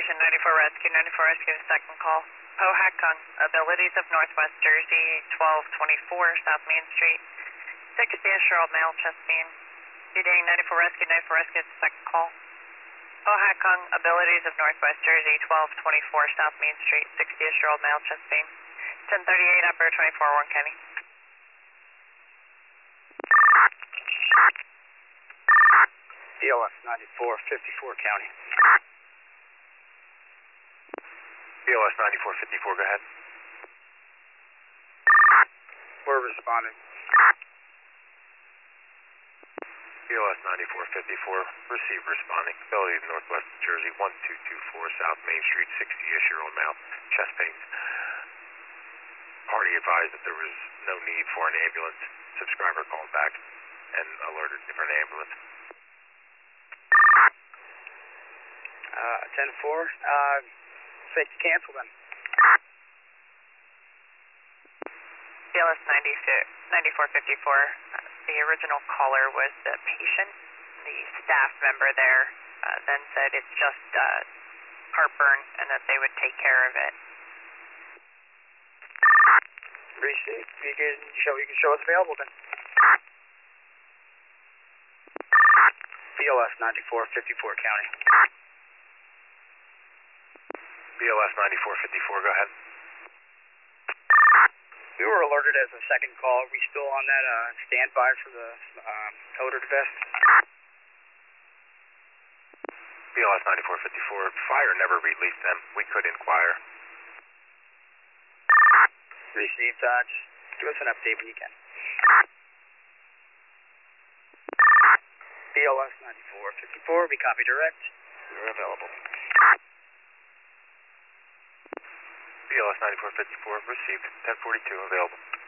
Division 94 Rescue, 94 Rescue, second call. Pohakung, Abilities of Northwest Jersey, 1224 South Main Street. 60-year-old male, chest pain. Feeding 94 Rescue, 94 Rescue, second call. Pohakung, Abilities of Northwest Jersey, 1224 South Main Street. 60-year-old male, chest pain. 1038 upper 24 Warren County. BLS 9454 County. BLS 9454, go ahead. We're responding. BLS 9454, receive responding. Ability of Northwest Jersey, 1224 South Main Street, 60-year-old male, chest pains. Party advised that there was no need for an ambulance. Subscriber called back and alerted different ambulance. 10-4, safety cancel then. BLS 9454. The original caller was the patient. The staff member there then said it's just heartburn and that they would take care of it. Receive. You can show us available then. BLS 9454 County. BLS 9454, go ahead. We were alerted as a second call. Are we still on that standby for the odor vest? BLS 9454, fire never released them. We could inquire. Received. Just give us an update when you can. BLS 9454, we copy direct. We're available. BLS 9454, received. 1042, available.